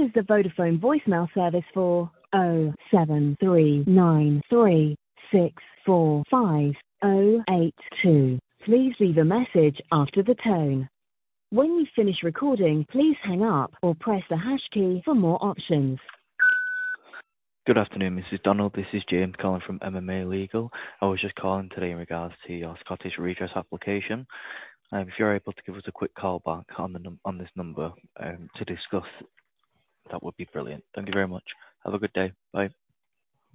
is the Vodafone voicemail service for 07393645082. Please leave a message after the tone. When you finish recording, please hang up or press the hash key for more options. Good afternoon, Mrs. Donald. This is James calling from MMA Legal. I was just calling today in regards to your Scottish redress application. If you're able to give us a quick call back on this number to discuss, that would be brilliant. Thank you very much. Have a good day. Bye.